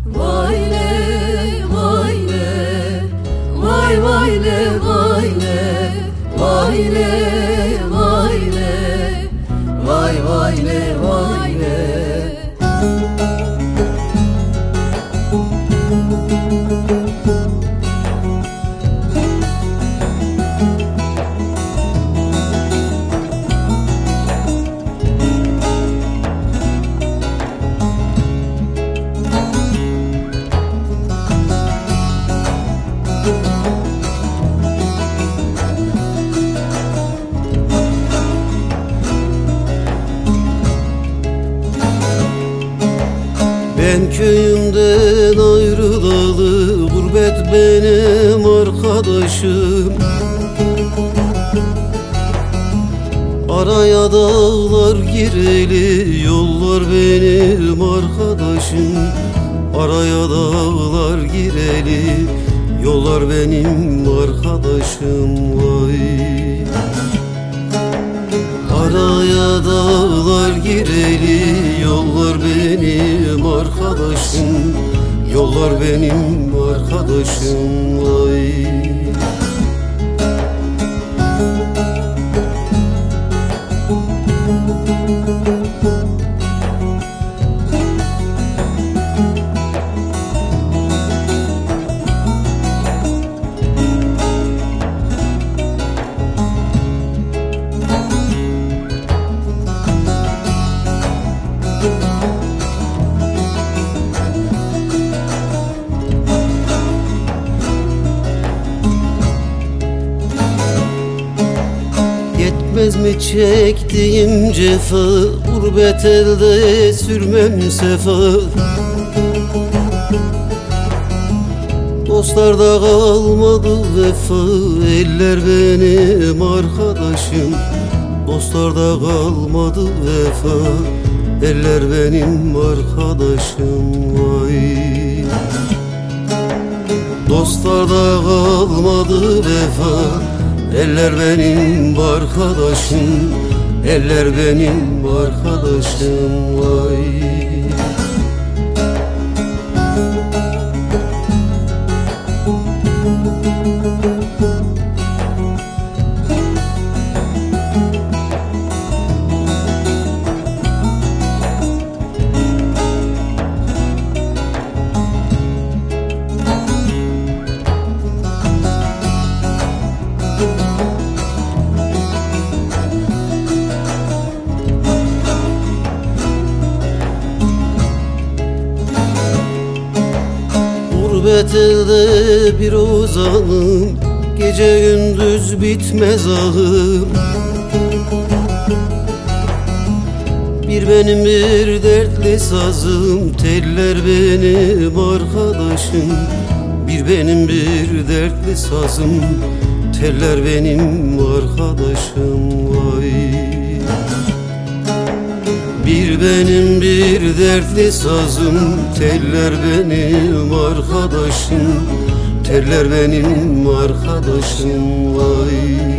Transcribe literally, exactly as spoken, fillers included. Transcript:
Vay le, vay le, vay vay le, vay le, vay le, vay le, vay vay le, vay le. Ben köyümden ayrılalı, gurbet benim arkadaşım. Araya dağlar gireli, yollar benim arkadaşım. Araya dağlar gireli, yollar benim arkadaşım. Vay. Araya dağlar gireli, yollar benim arkadaşım. Yollar benim arkadaşım. Vay. Yetmez mi çektiğim cefa, gurbet elde sürmem sefa. Dostlarda kalmadı vefa, eller benim arkadaşım. Dostlarda kalmadı vefa, eller benim arkadaşım. Vay. Dostlarda kalmadı vefa, eller benim arkadaşım. Eller benim arkadaşım. Vay. Gurbet elde bir ozanım, gece gündüz bitmez ahım. Bir benim bir dertli sazım, teller benim arkadaşım. Bir benim bir dertli sazım, teller benim arkadaşım. Vay. Bir benim bir dertli sazım, teller benim arkadaşım. Teller benim arkadaşım. Vay.